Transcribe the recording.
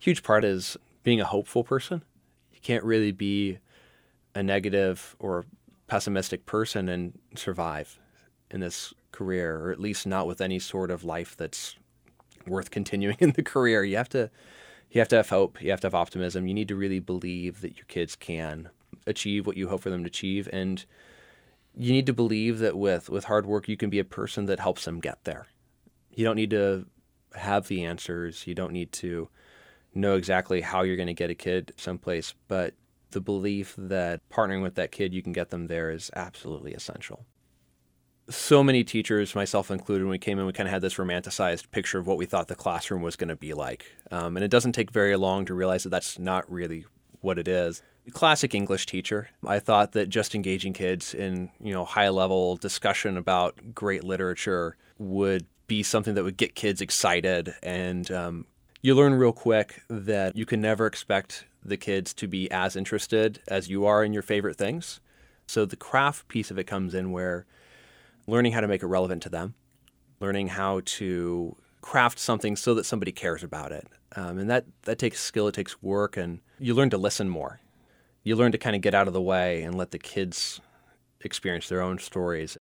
Huge part is being a hopeful person. You can't really be a negative or pessimistic person and survive in this career, or at least not with any sort of life that's worth continuing in the career. You have to have hope. You have to have optimism. You need to really believe that your kids can achieve what you hope for them to achieve. And you need to believe that with hard work, you can be a person that helps them get there. You don't need to have the answers. You don't need to know exactly how you're going to get a kid someplace. But the belief that partnering with that kid, you can get them there is absolutely essential. So many teachers, myself included, when we came in, we kind of had this romanticized picture of what we thought the classroom was going to be like. And it doesn't take very long to realize that that's not really what it is. Classic English teacher. I thought that just engaging kids in, high-level discussion about great literature would be something that would get kids excited. And you learn real quick that you can never expect the kids to be as interested as you are in your favorite things. So the craft piece of it comes in where learning how to make it relevant to them, learning how to craft something so that somebody cares about it. And that takes skill, it takes work, and you learn to listen more. You learn to kind of get out of the way and let the kids experience their own stories.